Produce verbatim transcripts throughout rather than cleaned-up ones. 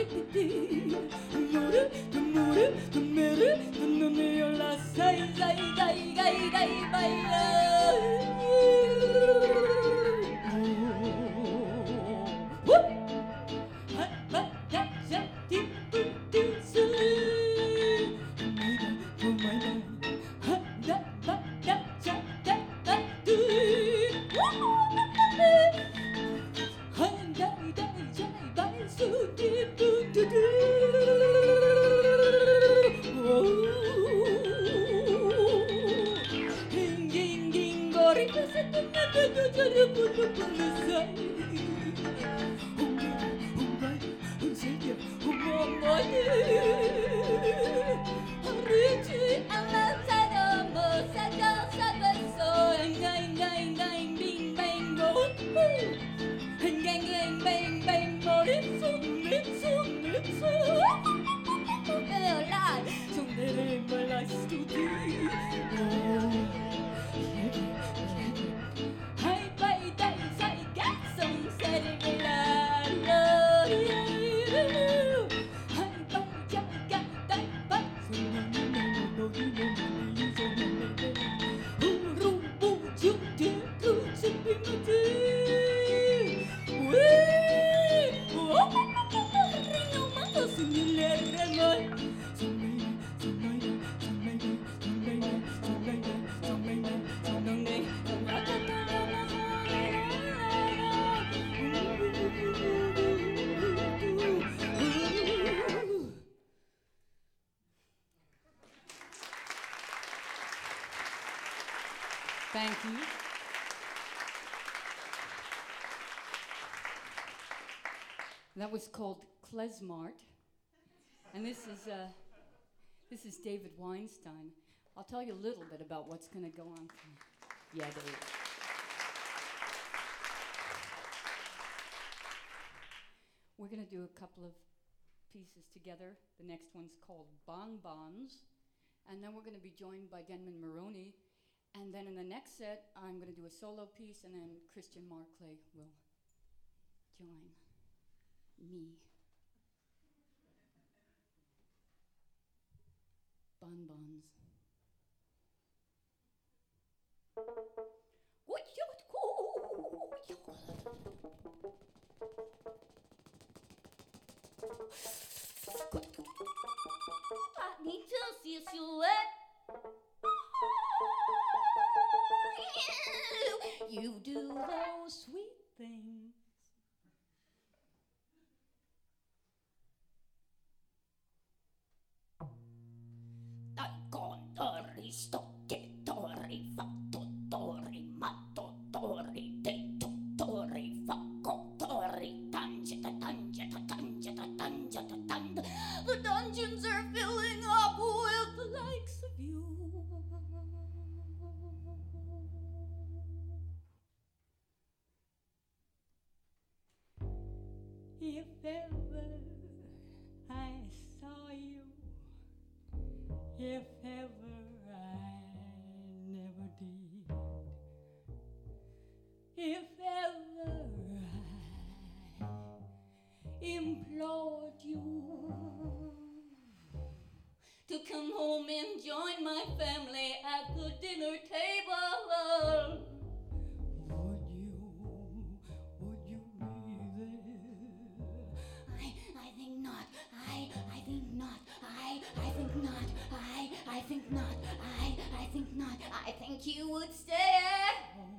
Thank you. That was called Klezmart, and this is uh, this is David Weinstein. I'll tell you a little bit about what's going to go on. Yeah, Dave. We're going to do a couple of pieces together. The next one's called Bonbons, and then we're going to be joined by Denman Maroney. And then in the next set, I'm going to do a solo piece, and then Christian Marclay will join me. Bonbons. I need to see a silhouette. You do those sweet things. Dai condori, stocchetori, fattotori, mattotori, dettotori, faccotori, tangeta, tangeta, tangeta, tangeta, tangeta. The dungeons are filling up with the likes of you. If ever I saw you, if ever I never did, if ever I implored you to come home and join my family at the dinner table, would you, would you be there? I, I think not. I, I think not. I, I think not. I, I think not. I, I think not. I think you would stay at home.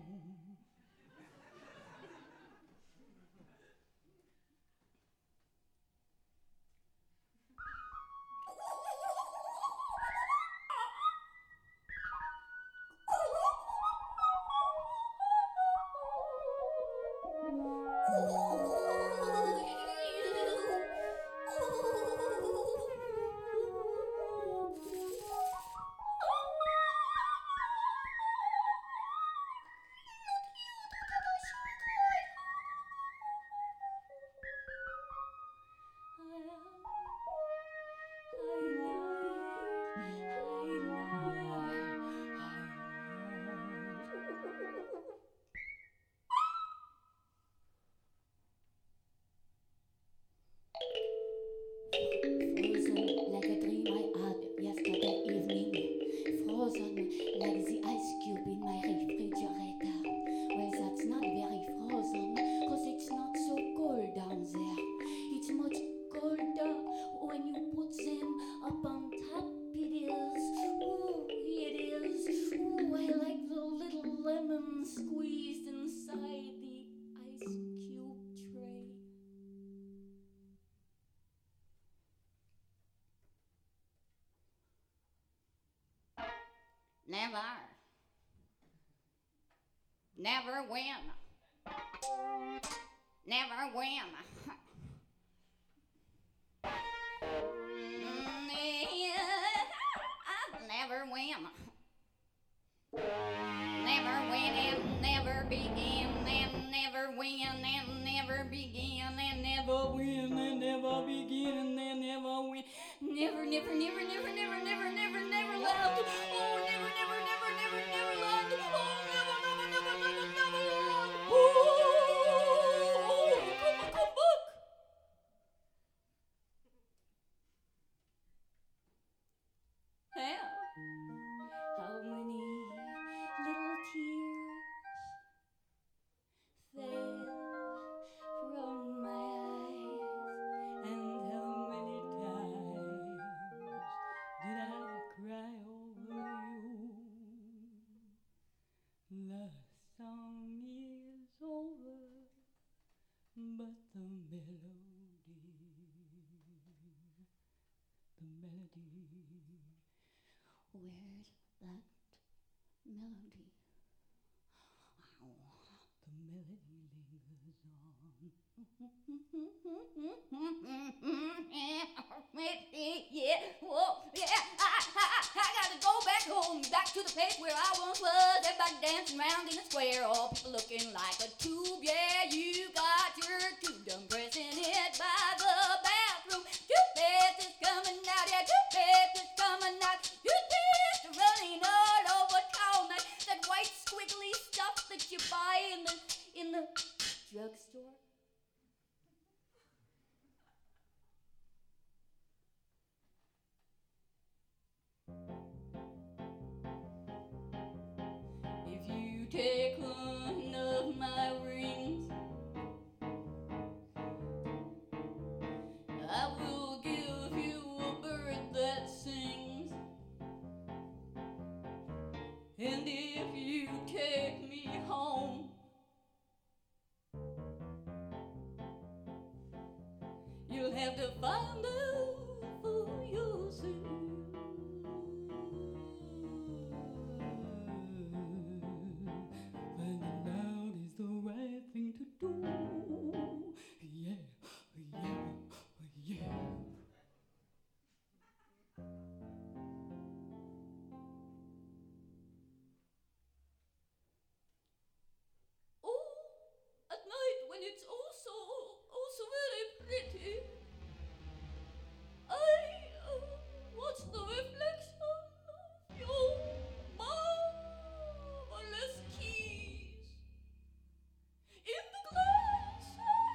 never, never win, never win. Mm, yeah, I'll never win. Never win and never begin and never win and never begin and never win and never begin and then never win. Never, never, never, never, never, never, never, never loved. Oh, never, never, never, never, never loved. Oh, never, never, never, never, never loved. Oh, come, come back. How? How many little tears fell from my eyes, and how many times did I cry over you? The song is over, but the melody, the melody, where's that melody? Oh, the melody lingers on. Yeah, whoa, yeah, I, I, I gotta go back home, back to the place where I once was. Everybody dancing around in the square, all people looking like a tube. Yeah, you got your tube done pressing it by the bathroom. Toothpaste is coming out, yeah, toothpaste is coming out. Toothpaste is running all over town. That, that white squiggly stuff that you buy in the in the drugstore. If you take one of my rings, I will give you a bird that sings. And if you take me home, you'll have to find out for yourself. Finding out is the right thing to do. Yeah, yeah, yeah. Oh, at night when it's also, also very pretty, I uh, watch the reflection of your marvelous keys in the glass.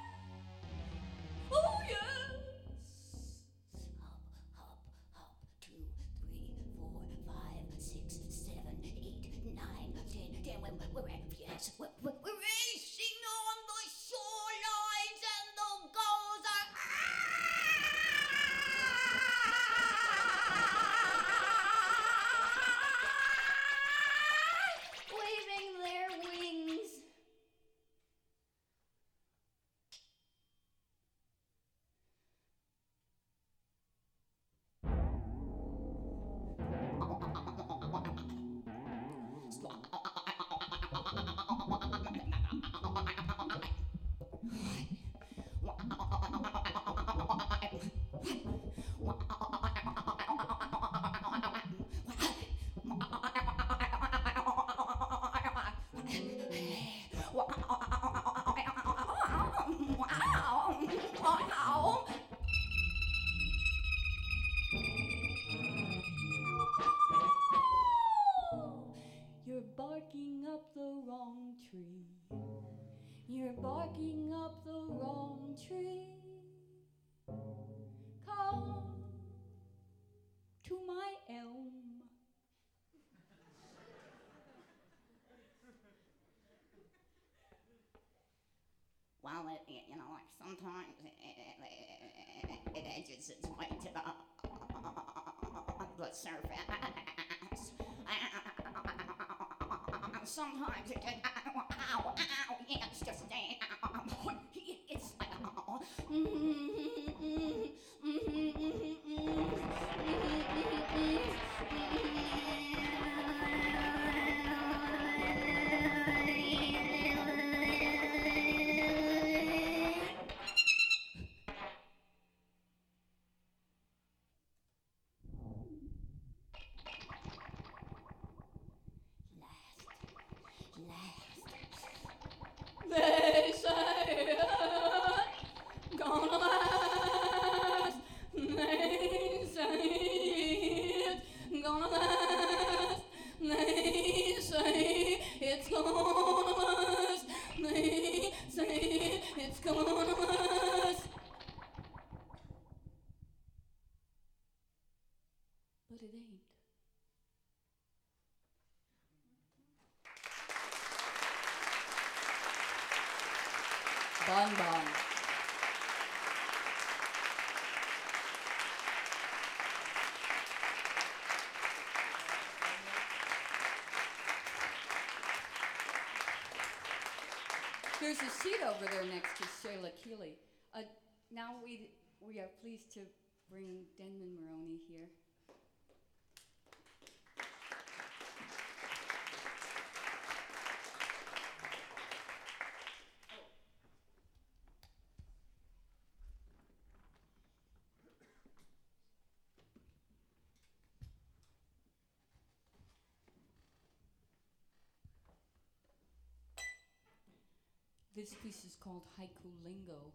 Oh yes. Hop, hop, hop. Two, three, four, five, six, seven, eight, nine, ten, ten. We're, we're, yes, we're, we're, we're racing on the shorelines and the gulls are waving their wings. You're barking up the wrong tree. You're barking up the wrong tree. Come to my elm. Well, it, it, you know, like sometimes it, it, it, it edges its way to the, the surface. Sometimes it just, ow, ow, yeah, it's just, um, it's, uh, but it ain't. Bon Bon. There's a seat over there next to Shayla Keeley. Uh, now we we are pleased to bring Denman Maroney here. This piece is called Haiku Lingo.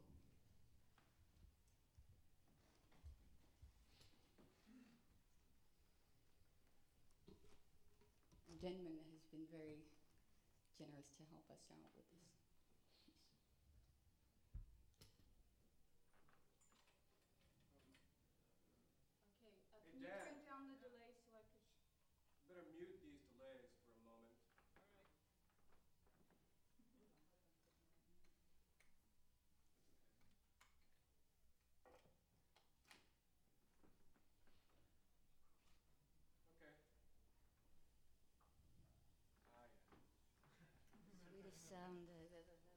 Denman has been very generous to help us out with this piece. Okay, uh, Hey, can you Dan. turn down the delay so I could... Better mute these delays for a moment. Okay. Ah, yeah. Sweetest sound I've ever heard.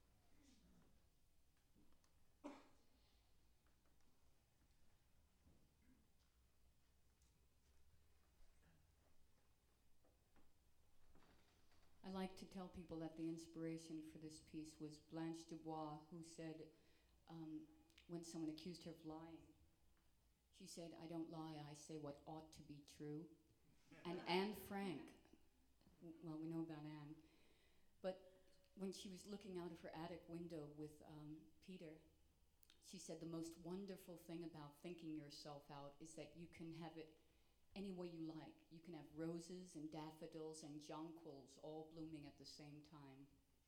I like to tell people that the inspiration for this piece was Blanche Dubois, who said, um, when someone accused her of lying, she said, "I don't lie, I say what ought to be true." And Anne Frank, w- well, we know about Anne, but when she was looking out of her attic window with um, Peter, she said, "The most wonderful thing about thinking yourself out is that you can have it any way you like. You can have roses and daffodils and jonquils all blooming at the same time."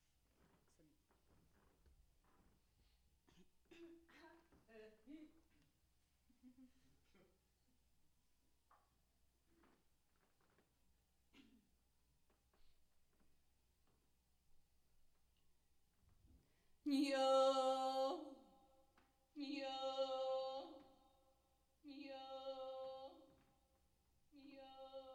Yo, yo, yo, yo,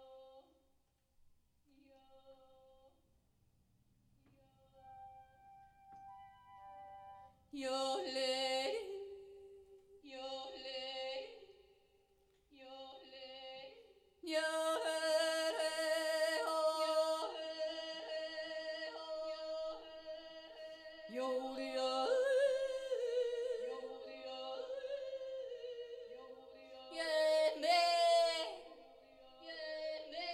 yo, yo, lady, yo, lady, yo, lady, yo, hey, ho, yo, hey, ho, yo, yo. Yeah, me. Yeah, me.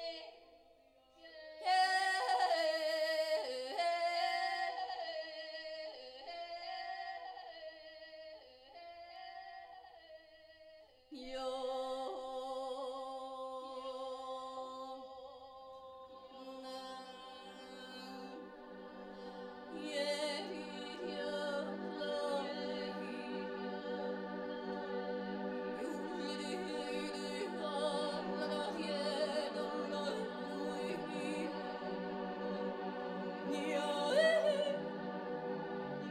Yeah. Yo. Yeah,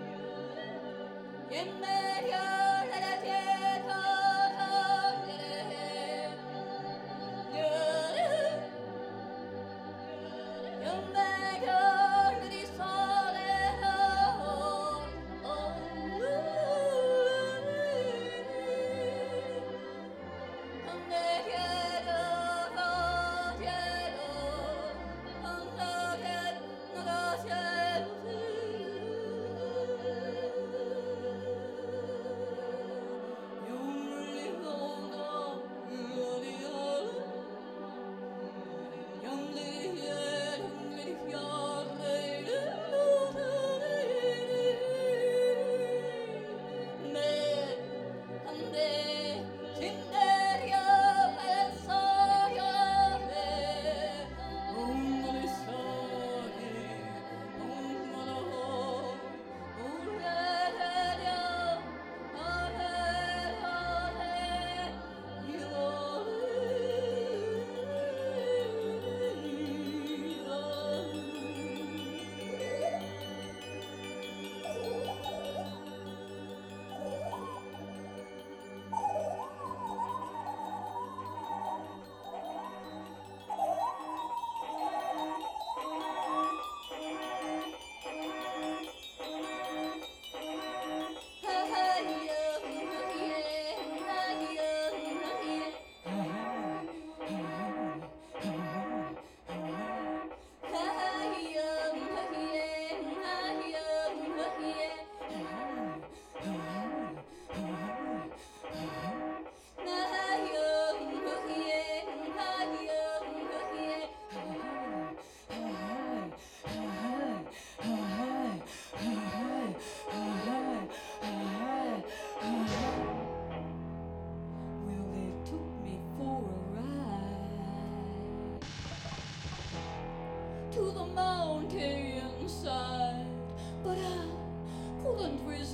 yeah.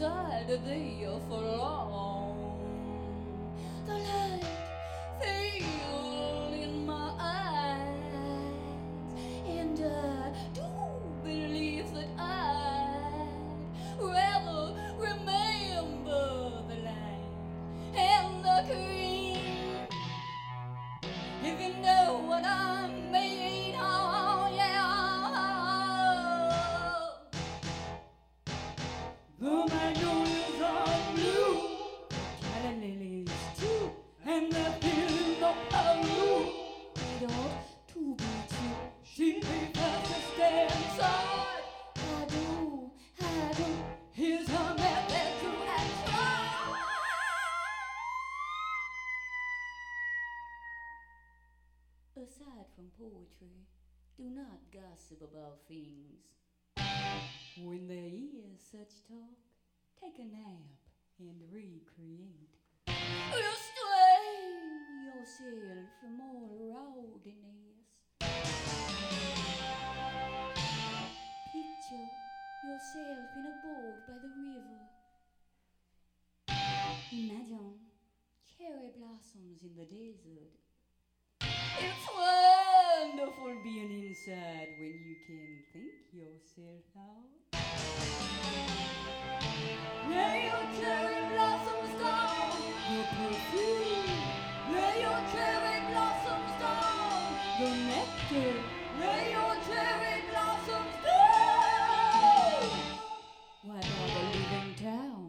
inside there for long. The light fell in my eyes, and I do believe that I'd rather remember the light and the green. If you know what I mean, oh yeah. The magnolias are blue, calla lilies too, and they're feeling the blue. It ought to be true. She prefers to stay inside. I do, I do. Here's her method to answer. Aside from poetry, do not gossip about things. When they hear such talk, take a nap and recreate. Restrain yourself from all rowdiness. Picture yourself in a boat by the river. Imagine cherry blossoms in the desert. It's wonderful being inside when you can think yourself out. Lay your cherry blossoms down, your perfume. Lay your cherry blossoms down, your nectar. Lay your cherry blossoms down. Why bother leaving town?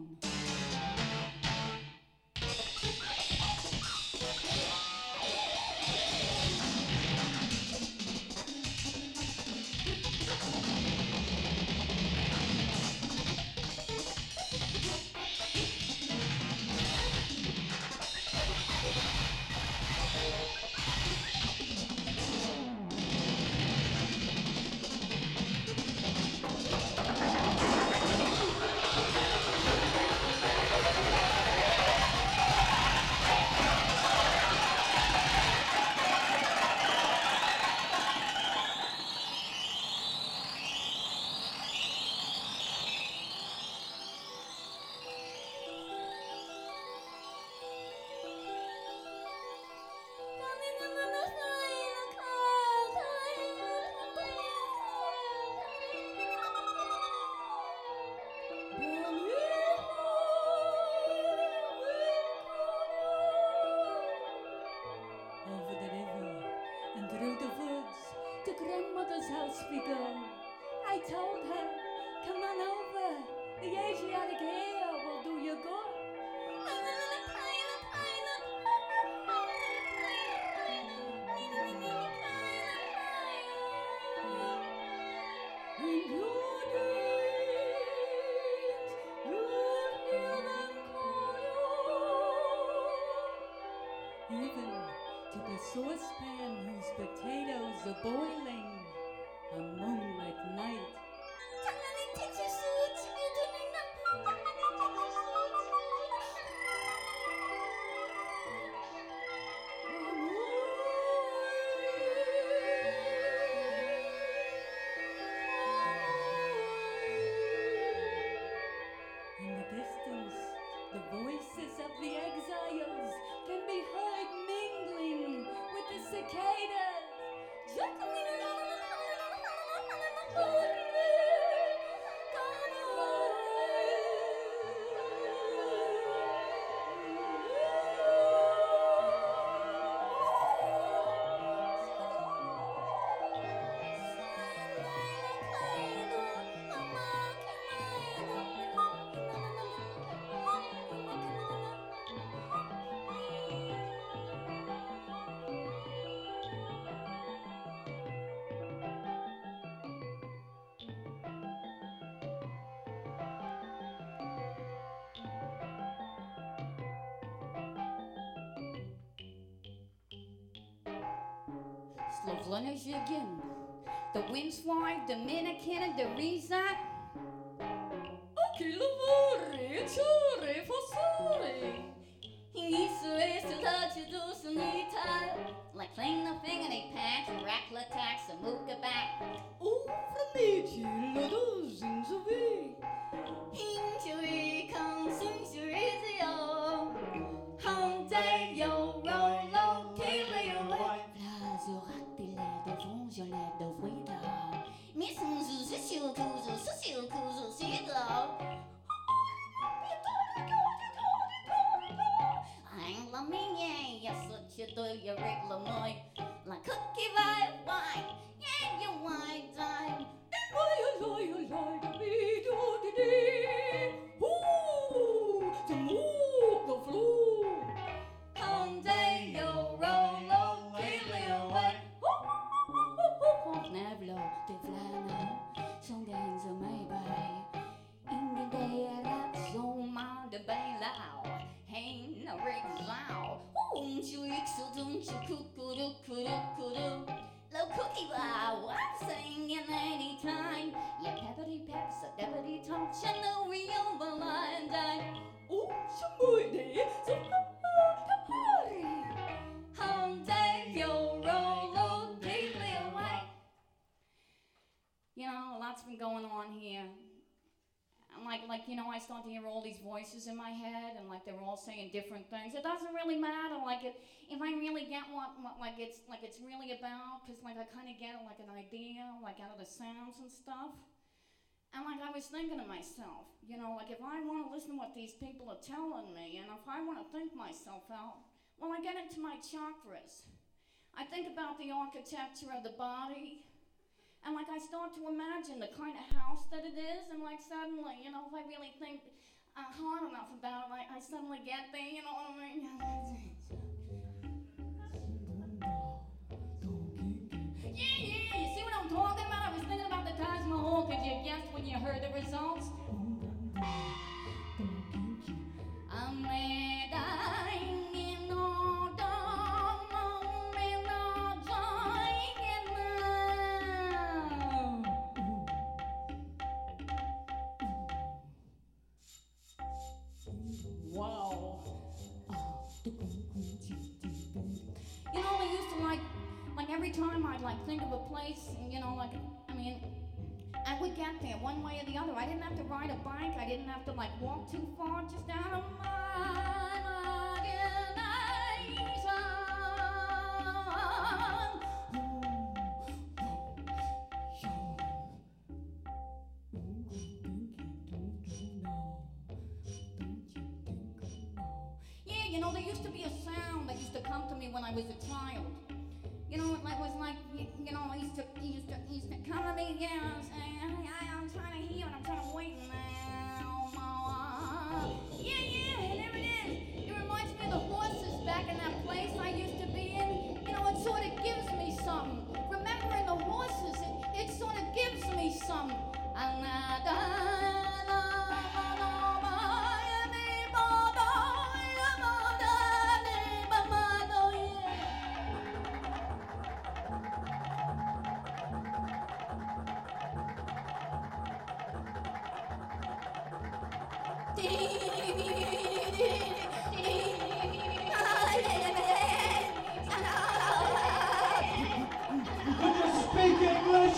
Over the river and through the woods to grandmother's house we go. I told her, come on over, the Asiatic air will do you good. In your dreams, you'll hear them call you. Even to the saucepan whose potatoes are boiling, a moonlit night. In the distance, the voices of the exiles can be heard mingling with the cicadas. Slovenia again. The Windswine, Dominican, and the Risa. Aqui lavore, chore, fossore. Isso é saudade do sonita. Like playing the thing in a patch, rackle attacks, a mooka back. Oh, from me, chilla dos in the way. Into watching the realize that oh, somebody, somebody, someday you'll roll deeply away. You know, a lot's been going on here. And like, like, you know, I start to hear all these voices in my head, and like they're all saying different things. It doesn't really matter, like, it, if I really get what, what like it's like it's really about, because like I kind of get like an idea, like out of the sounds and stuff. And like I was thinking to myself, you know, like if I want to listen to what these people are telling me, and if I want to think myself out, well, I get into my chakras. I think about the architecture of the body. And like I start to imagine the kind of house that it is, and like suddenly, you know, if I really think uh, hard enough about it, like I suddenly get there, you know what I mean? Yeah, yeah, you see what I'm talking about? I was thinking about the Taj Mahal. Could you guess when you heard the results? I'm dying in all dawn, in all dying now. Wow. You know, I used to like, like every time I'd like think of a place, you know, like, I mean, I would get there one way or the other. I didn't have to ride a bike. I didn't have to like walk too far, just out of my imagination. Yeah, you know, there used to be a sound that used to come to me when I was a child. You know, it was like, you know, I used to, he used to, he used to come to me, you know, saying, I, I'm trying to hear it, I'm trying to wait now. Yeah, yeah, there it is. It reminds me of the horses back in that place I used to be in. You know, it sort of gives me something. Remembering the horses, it, it sort of gives me something. Could you speak English?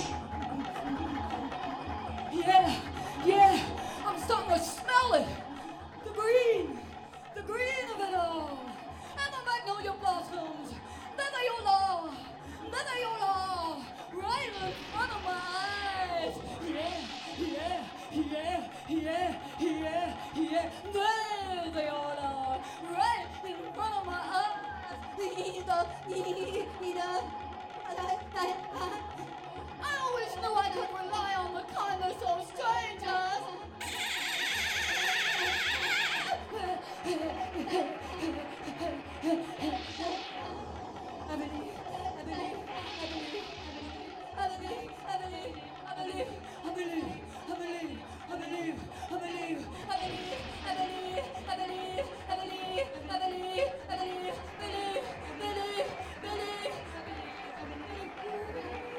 Yeah, yeah, I'm starting to smell it. The green, the green of it all. And the magnolia blossoms. There they all are. There they all are. Right in front of my eyes. Yeah, yeah, yeah, yeah, yeah, yeah. There they all are. Right in front of my eyes. I always knew I could rely on the kindness of strangers. I believe, I believe, I believe, I believe, I believe, I believe, I believe, I believe, I believe, I believe, I believe, I believe, I believe, I believe, I believe, I believe, believe, believe, believe, believe.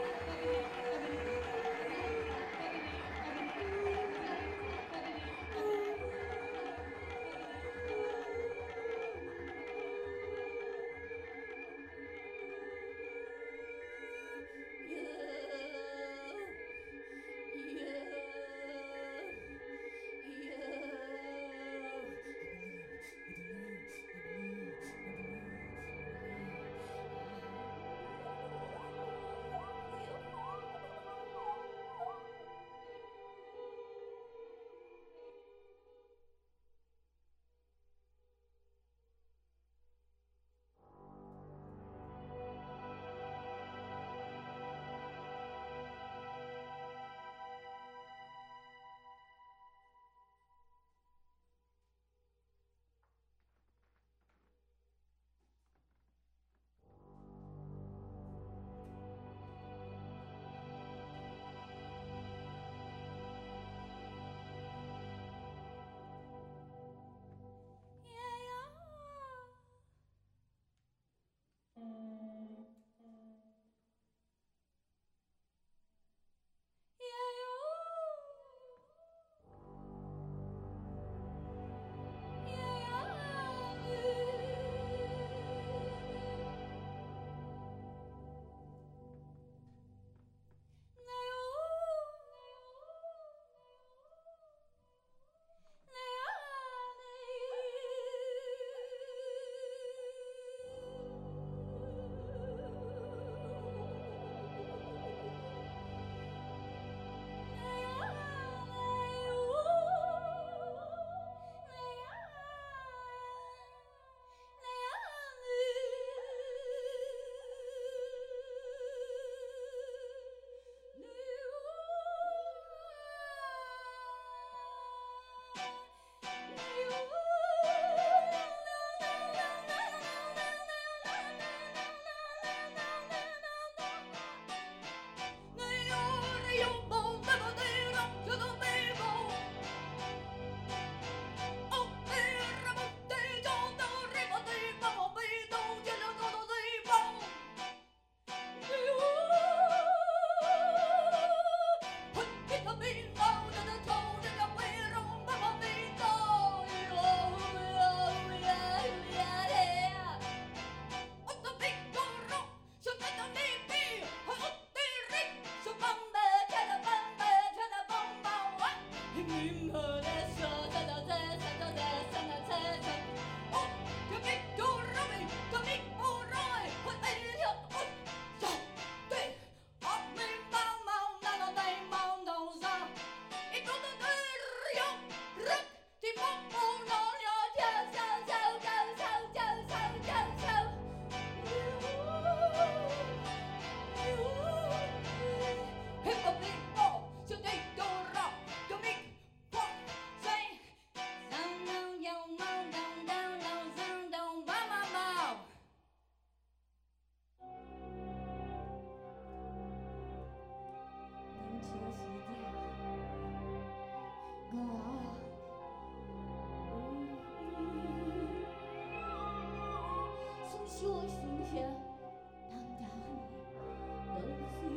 说剩下淡淡的心，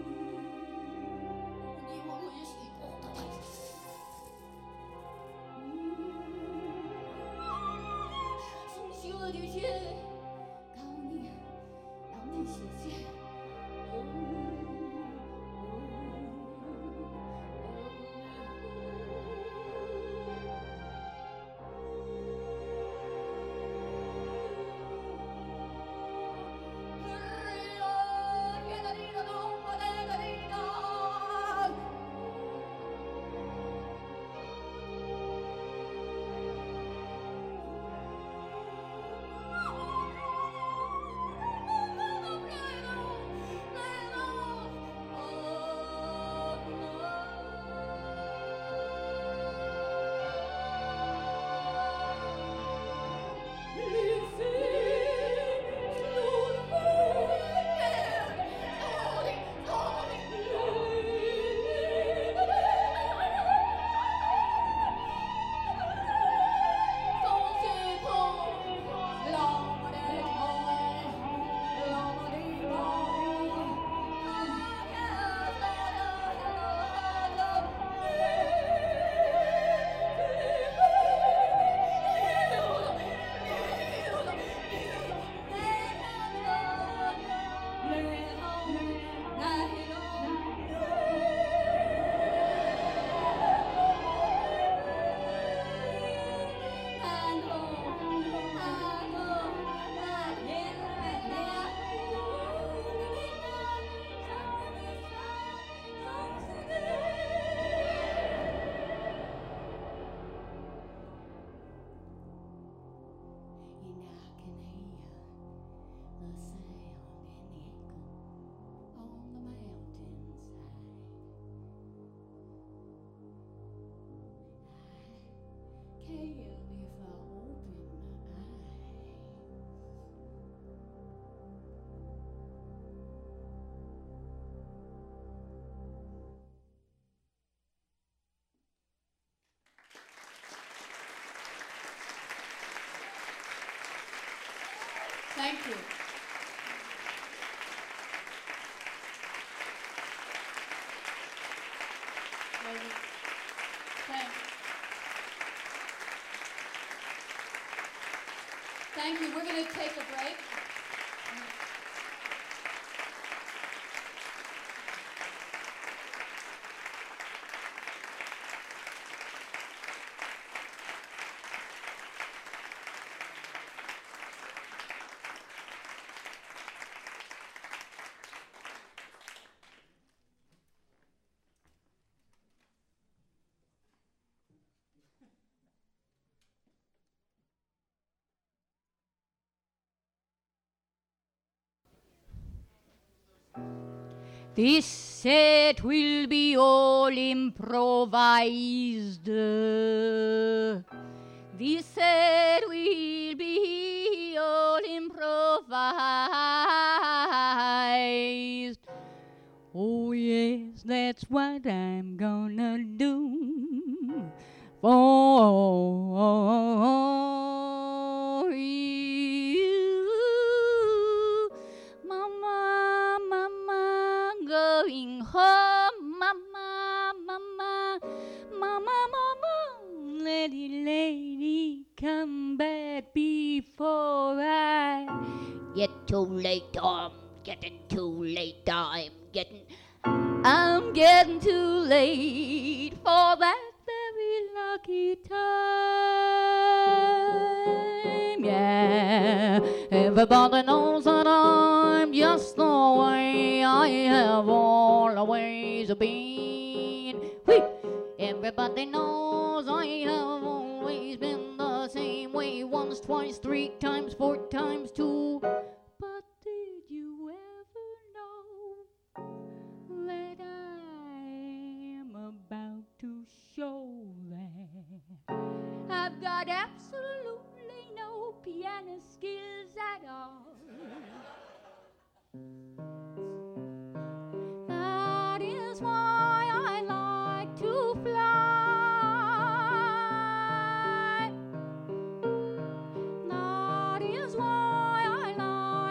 你我没许过的。剩下的血，告你，让你谢谢。 Thank you. Ladies, thank, thank you. We're going to take a break. This set will be all improvised. This set will be all improvised. Oh yes, that's what I'm gonna do for you. Mama, mama, going home. Mama, mama, mama, mama, lady, lady, come back before I get too late. I'm getting too late. I'm getting, I'm getting too late for that very lucky time. Yeah, everybody knows that I'm just the way I have always been. Whee! Everybody knows I have always been the same way. Once, twice, three times, four times, two. But did you ever know that I am about to show that I've got absolutely no piano skills at all? That is why I like to fly. That is why I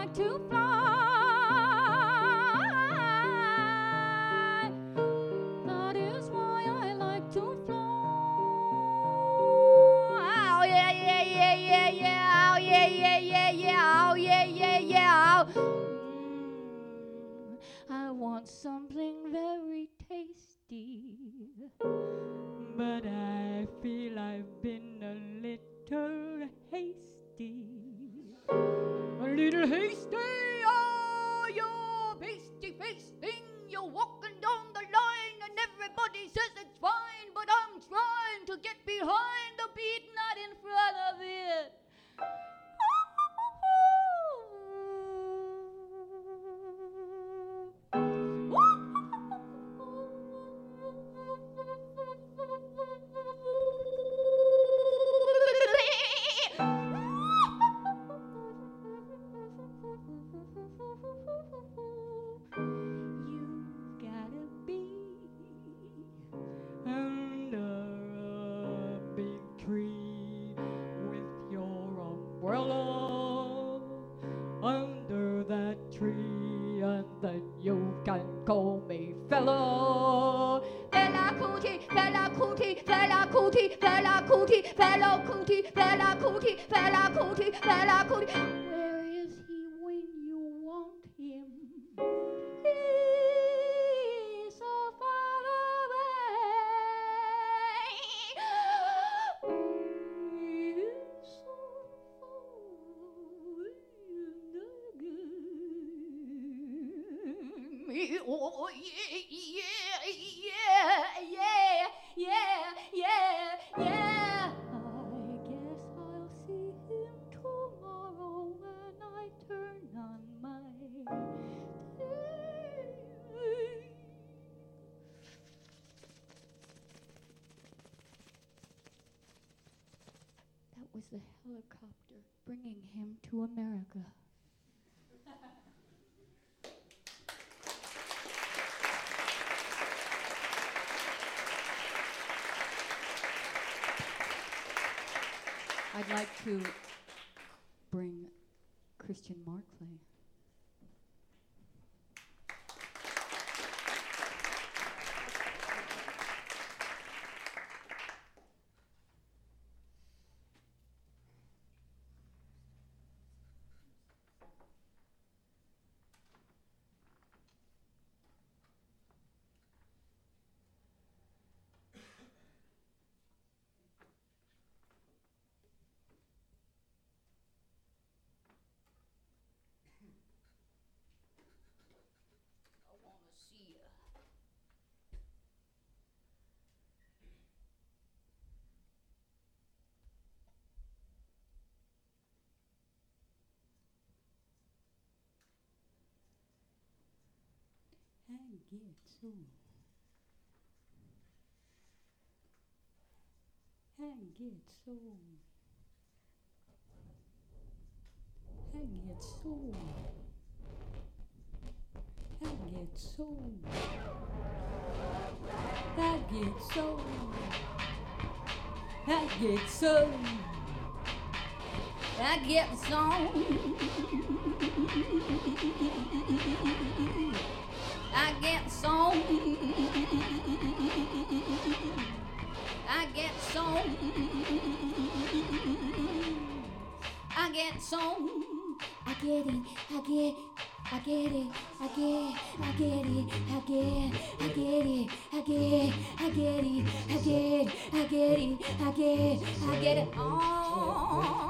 Mm, I want something very tasty, but I feel I've been a little hasty. A little hasty, oh, you're pasty facing. You're walking down the line, and everybody says it's fine, but I'm trying to get behind the beat, not in front of it. You've gotta be under a big tree with your umbrella under that tree, and then you can call me fella. Fella Kuti, fella Kuti, fella Kuti, fella Kuti, fella Kuti, fella Kuti, fella Kuti, fella Kuti. Where is he when you want him? He's so far away. He's so far. Oh, yeah, yeah, yeah, yeah, yeah, yeah. I guess I'll see him tomorrow when I turn on my T V. That was the helicopter bringing him to America. I'd like to bring Christian Markley. I wanna see ya. And get so. And get so. And get so. And get so. And get so. And get so. I get some. I get some. I get some. I get some. I get it. I get. I get it. I get. I get it. I get. I get it. I get. I get it. I get. I get it. I get. I get it. Oh.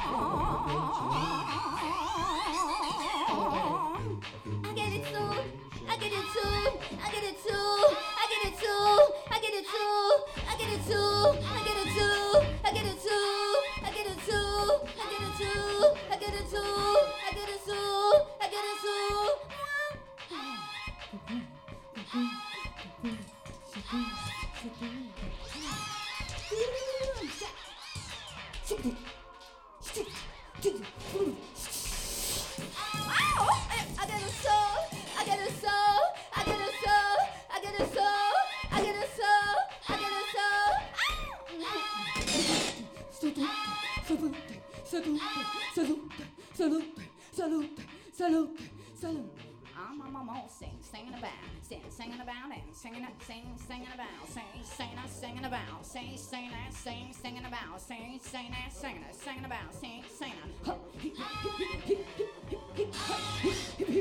I get it too. I get it too. I get it too. I get it too. I get it too. I get it too. I get it too. I get it too. I get it too. I get it too. I get it too. I get it too. I get it too. I get a soul, I get a soul, I get a soul, I get a soul, I get a soul, I get a soul. Salute, salute, salute, salute, salute, salute. I'm on my mom sing, singing about, sing, singing about, and singing, sing, singing about, sing, singing, singing about, sing, singing, sing, singing about, sing, singing, singing, singing about, sing, singing.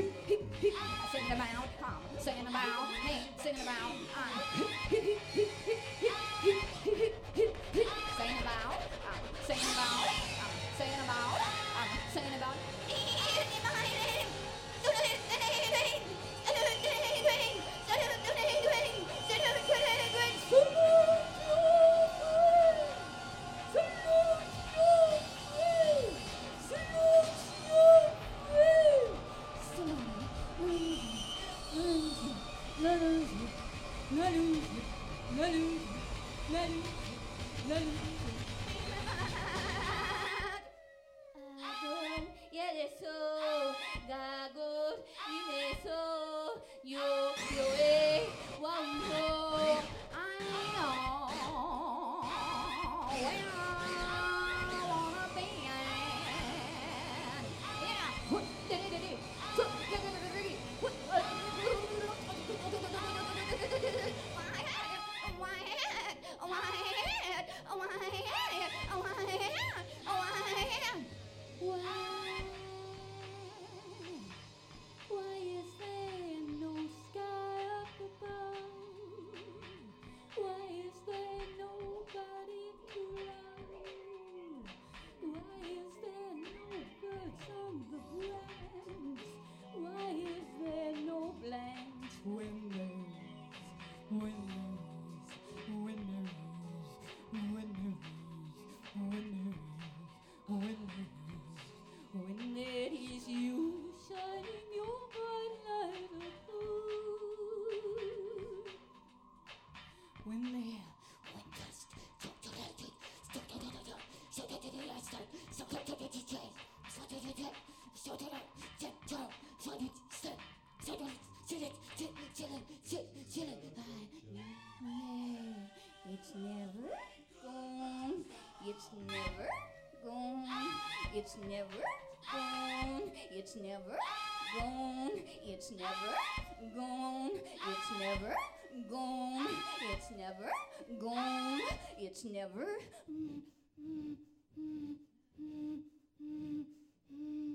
예래서 가고 이래서 요요에 왕소 아이요 When I wanna be Oh my head, oh my head, oh my head, oh my head, oh my head. Why? Why is there no sky up above? Why is there nobody to love? Why is there no birds on the branch? Why is there no blanks when there's, when there's, when there's, when there's, when there's, when there's, when there is you shining your bright light above. When there, when dust, it's never gone. It's never gone. It's never gone. It's never gone. It's never gone. It's never gone. It's never gone. It's never. Mm, mm, mm, mm, mm, mm.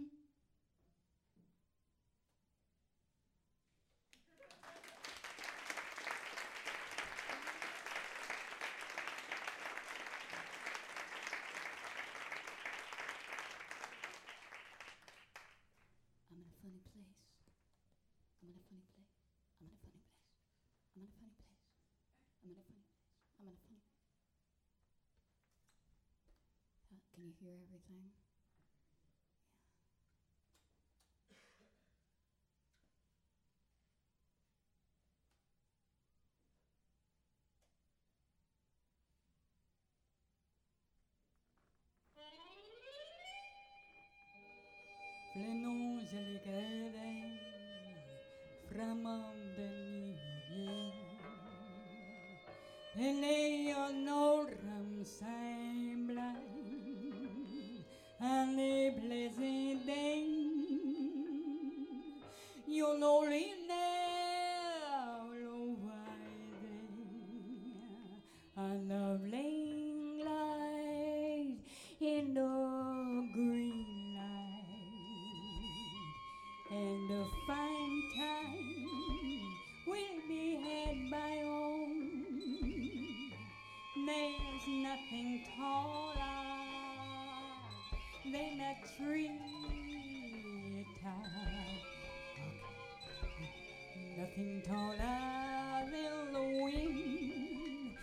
I'm in a funny place. I'm in a funny place. I'm in a funny place. I'm in a funny place. I'm in a funny place. I'm in a funny. Uh, can you hear everything? Flenoz ligere framom de nye Eleonoram sembla Ane blazing You'll only never a lovely light in the green and a fine time will be had by all. There's nothing taller than a tree top. Nothing taller than the wind,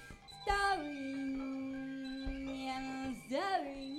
starring and stirring.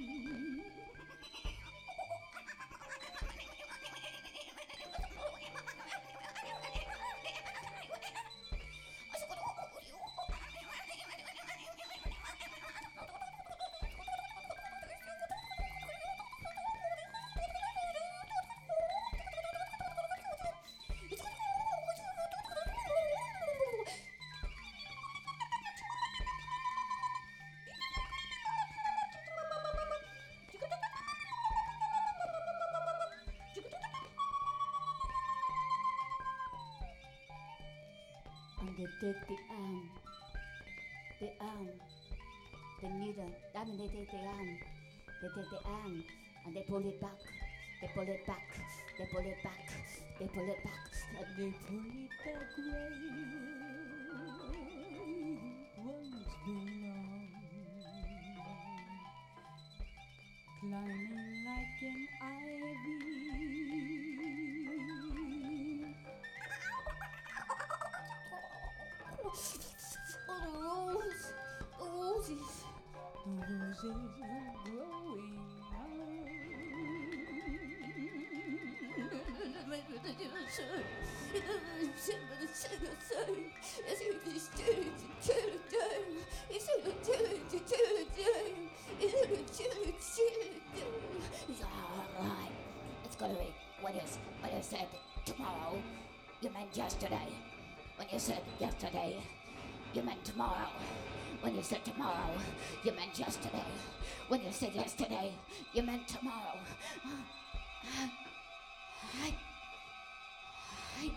And they take the arm, the arm, the needle. I mean, they take the arm, they take the arm, and they pull it back, they pull it back, they pull it back, they pull it back, and they pull it back where it once belonged. Climbing like an ivy. Oh, the rose, the roses. The roses are growing out. it's gonna be when you s- when you said tomorrow, you meant yesterday. When you said yesterday, you meant tomorrow. When you said tomorrow, you meant yesterday. When you said yesterday, you meant tomorrow. I, I,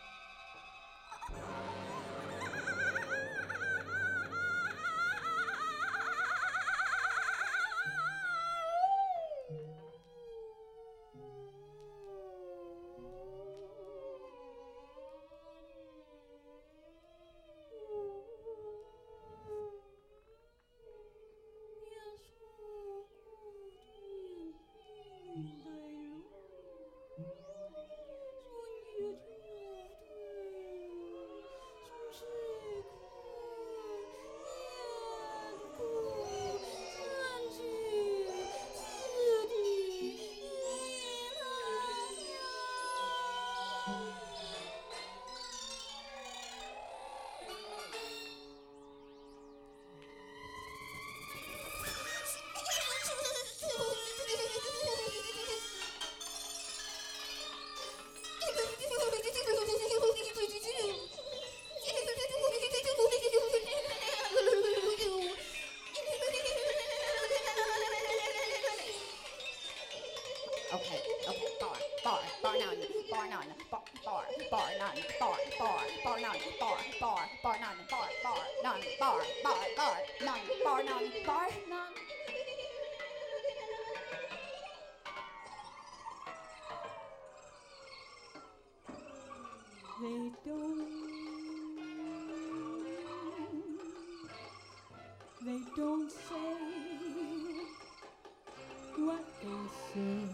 Okay, okay, bar, bar, bar none, bar none, bar, bar, bar none, bar, bar, bar none, bar, bar, bar none, bar, bar, none, bar, bar, bar, none, bar none, bar none. They don't, they don't say what they say.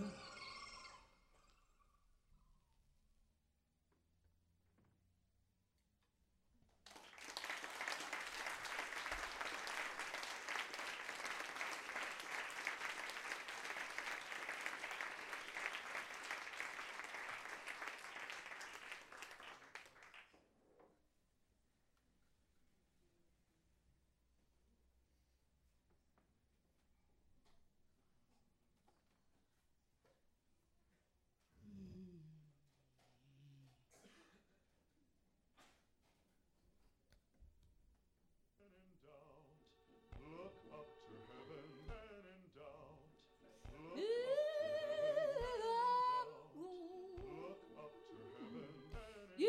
Look up to heaven, when in doubt. Look up to heaven, when in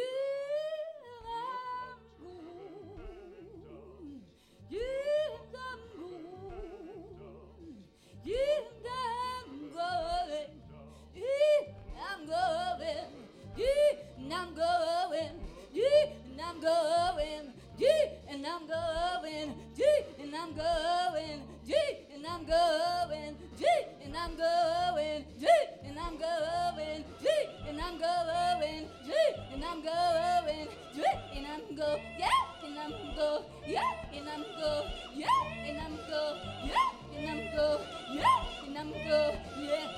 I'm going, and I'm going, and I'm going, and I'm going, and I'm going, and I'm going, and I'm going, and I'm going, and I'm going, and I'm go, yeah, and I'm go, yeah, and I'm go, yeah, and I'm go, yeah, and I'm go, yeah, and I'm go, yeah.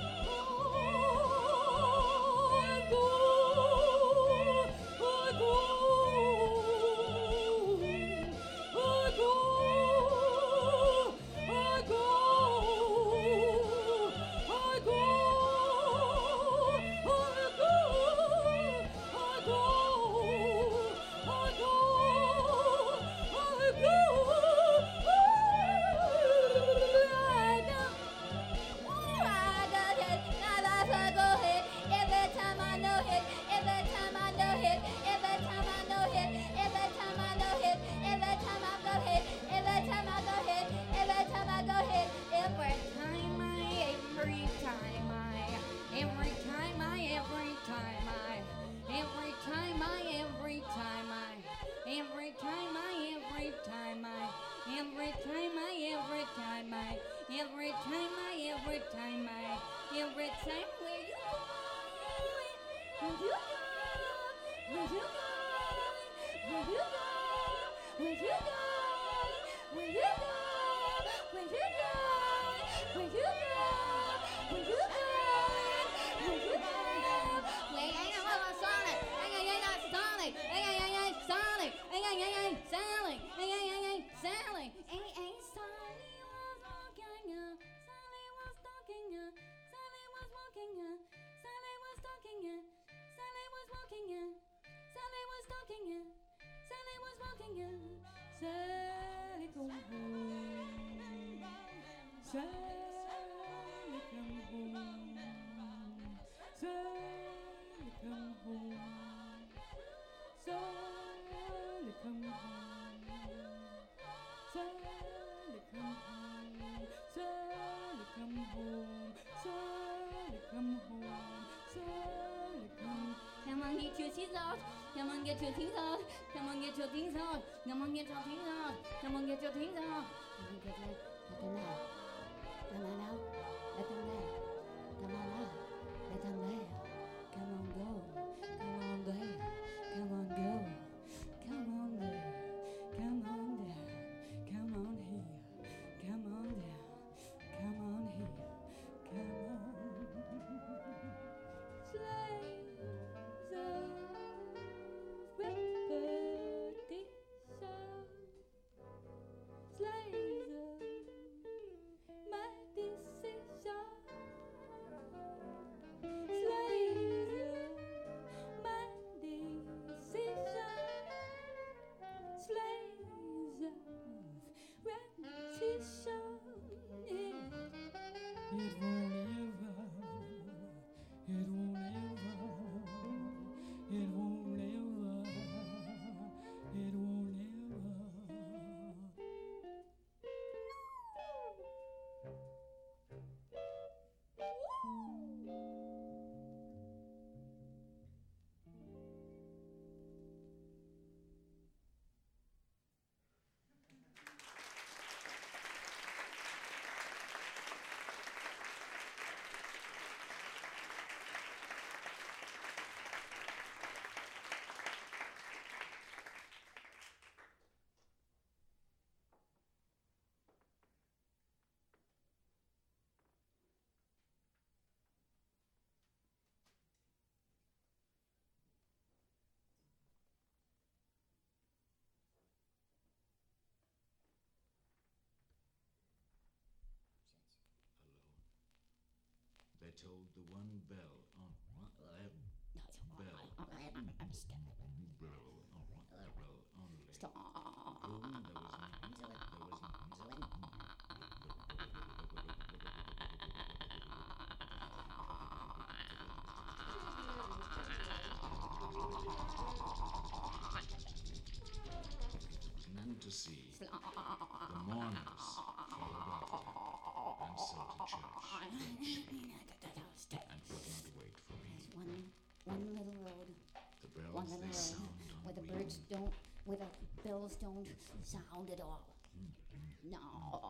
Every time I, every time I, every time I, every time I, every time I, every time I, every time where you go, where you go, where you go, where you go, where you go, where you go, where you go, where you go, where you go, where you go, where I know I'm Sonic, I know you're not Sonic, I know you're not Sonic, I know you're not Sally, I know you're not Sally, I I Sally was walking, uh, Sally was talking, uh, Sally was walking, uh, Sally walking in. Sally was talking in. Sally was walking in. Sally come home. Sally come home. Sally come home. Sally come home. Sally come home. Sally come home. Sally come home. Sally come. Come on, get your teeth out. Come on, get your teeth out. Come on, get your teeth out. Come on, get your teeth out. Come on, get your teeth out. Come on, get your. Let them out. Come on out. Let them there. Come on out. Let them there. Come on, go. Come on there. Come on, go. Come on there. Come on there. Come on here. Come on there. Come on here. Come on. Sleighs of repetition. Sleighs of my decision. Sleighs of my decision. Sleighs of repetition. It won't ever, it won't ever, it won't ever, it won't ever. They told the one bell on what uh, bell I'm scared. bell on what bell only. Stop. Oh, there was there was none to see. The mourners followed after, and so to church. And would not wait for me. One, one little road. The bells One they little road sound where the on birds wing. don't, where the bells don't sound at all. No.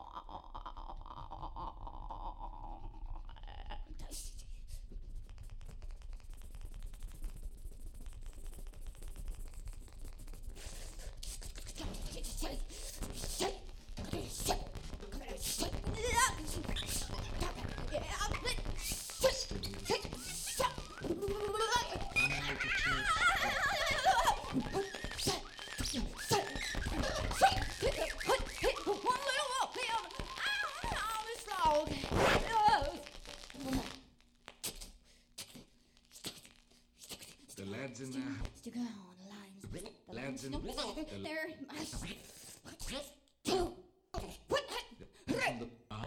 The lads in there. Stick on the lines. The Lads in no, the- there. From the uh,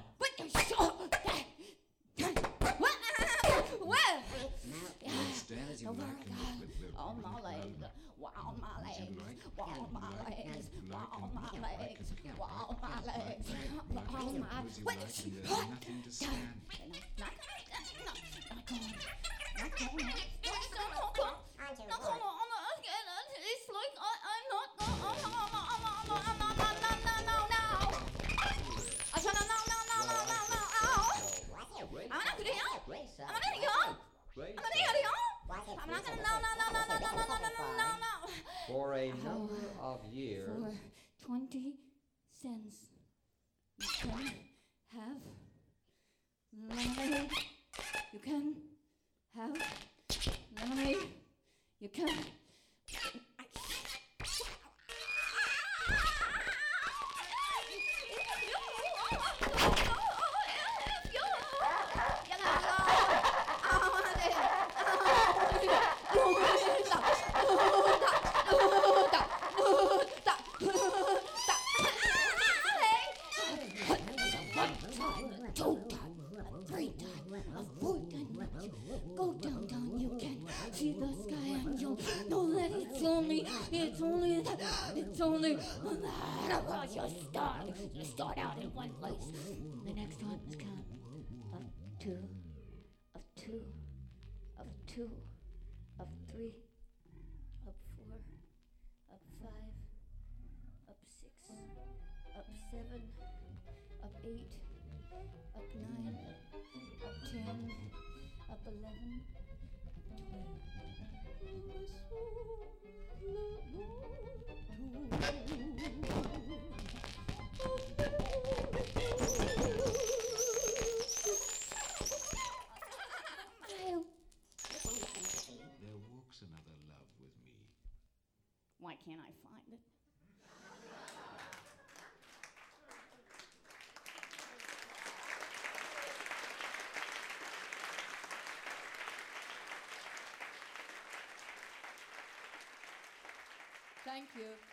stand as you Oh my like and God. with the On my legs, wow my as you legs, like, wow and my like, legs, and wow like, my and like, legs, and wow my like, legs, and like, wow and my as you like, and there's nothing to stand. Not going, not going, not going. No, come on, it's like I, I'm not going. Oh, no, no, no, no, no, no, no, no, no, no, no. I said no, no, no, no, no, no, no. I'm not gonna go. I'm not gonna go. I'm not gonna go. I'm not gonna. No, no, no, no, no, no, no, no, no, no. For a number of years, For twenty cents, you can have lemonade. You can have lemonade. You can. it's only, it's only, well, you start, you start out in one place. The next one is count of two, of two, of two, of three, of four, of five, of six, of seven, of eight, of nine, of ten, of eleven, of twelve. There walks another love with me. Why can't I find it? Thank you.